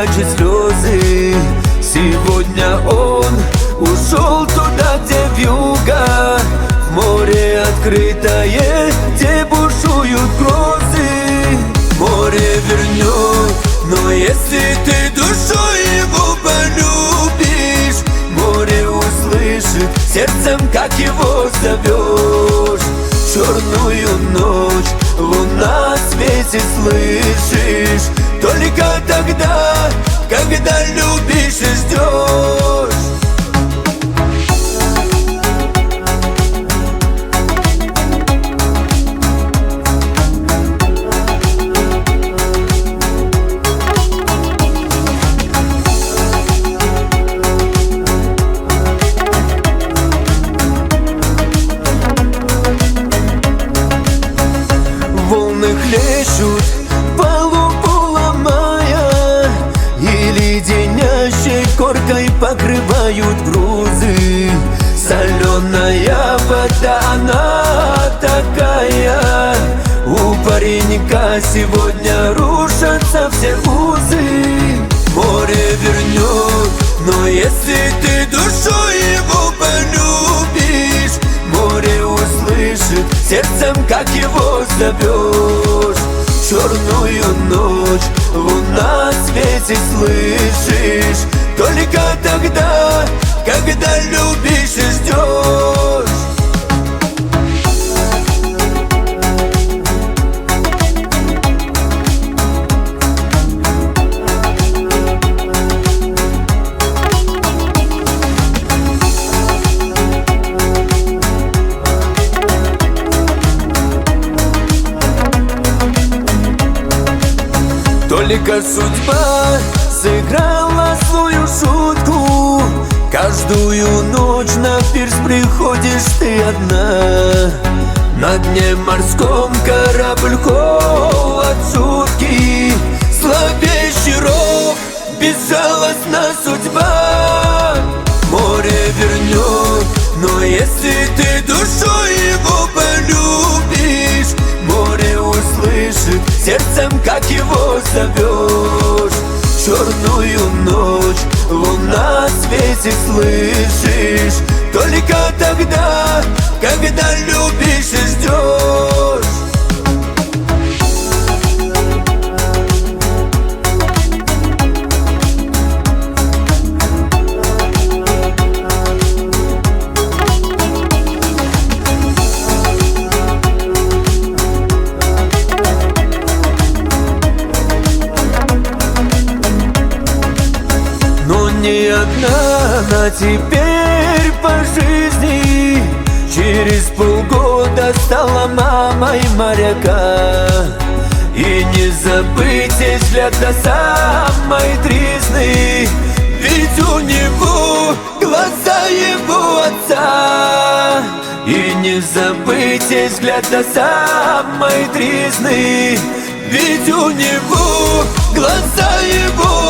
прячет слезы. Сегодня он ушел туда, где вьюга, в море открытое, где бушуют грозы. Море вернет, но если ты душой его полюбишь, море услышит сердцем, как его зовешь. Черную ночь луна светит, слышишь, только тогда, когда любишь и ждешь. Волны хлещут, палубу ломая, и леденящей коркой покрывают грузы. Соленая вода, она такая, у паренька сегодня рушатся все узы. Море вернет, но если ты душой его полюбишь, море услышит сердцем, как его зовешь. Черную ночь луна светит, слышишь, только тогда, когда любишь и ждешь. Только судьба сыграла злую шутку. Каждую ночь на пирс приходишь ты одна. На дне морском корабль холод жуткий, слабейший ров, безжалостна судьба. Море вернет, но если ты душой его полюбишь, море услышит сердцем, как его зовешь. Черную ночь луна светит, слышишь, только тогда, когда любишь и ждешь. Не одна она теперь по жизни, через полгода стала мамой моряка. И не забыть ей взгляд до самой тризны, ведь у него глаза его отца. И не забыть ей взгляд до самой тризны, ведь у него глаза его